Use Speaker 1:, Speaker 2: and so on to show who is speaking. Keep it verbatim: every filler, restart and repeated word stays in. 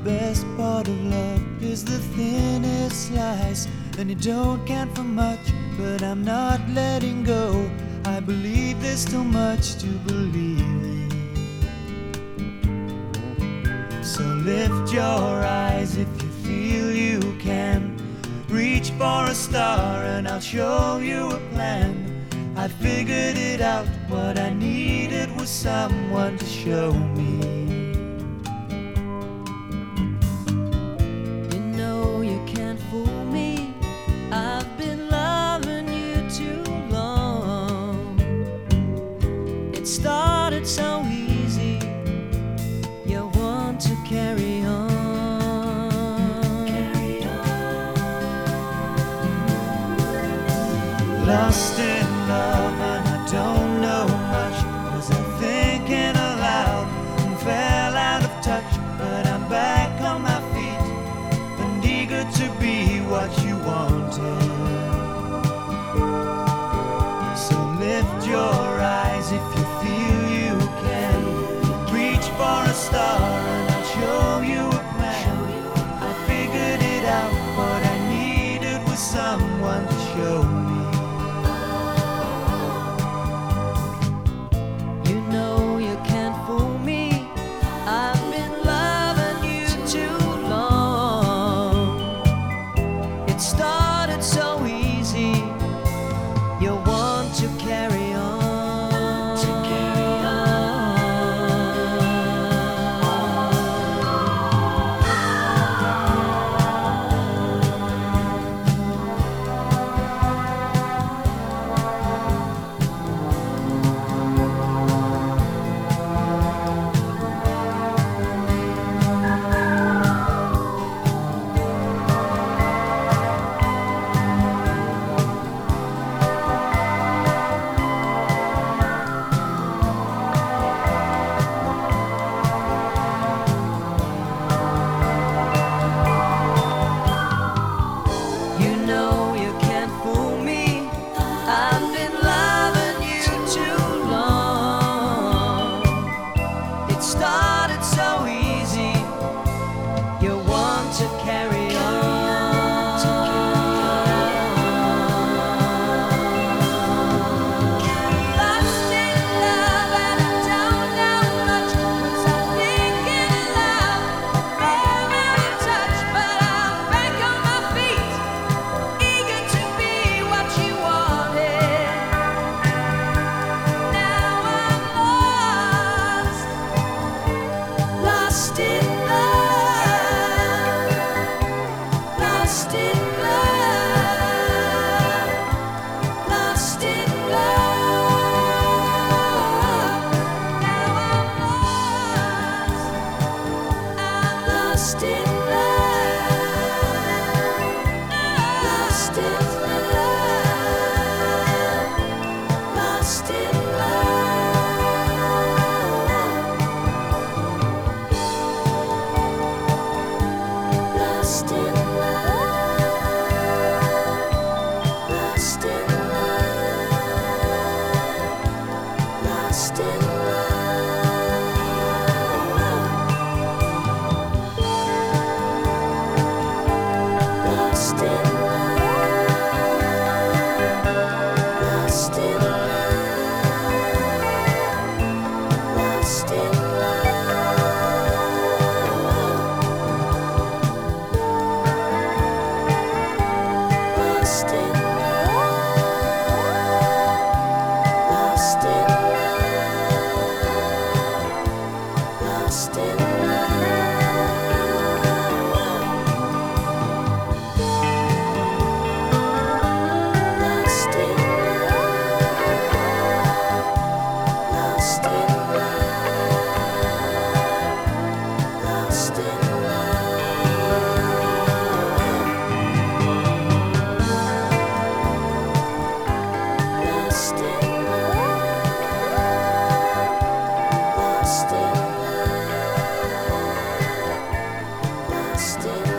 Speaker 1: best part of love is the thinnest slice, and it don't count for much, but I'm not letting go. I believe there's still much to believe in. So lift your eyes if you feel you can. Reach for a star and I'll show you a plan. I figured it out, what I needed was someone to show me.
Speaker 2: You know you can't fool me, I've been loving you too long. It started so easy, you want to carry on. Carry on.
Speaker 1: Lost in love and I don't know much. Was I thinking aloud and fell out of touch? But I'm back on my feet and eager to be what you wanted. So lift your eyes if you feel you can. Reach for a star and I'll show you a plan. I figured it out, what I needed was someone to show me.
Speaker 2: Still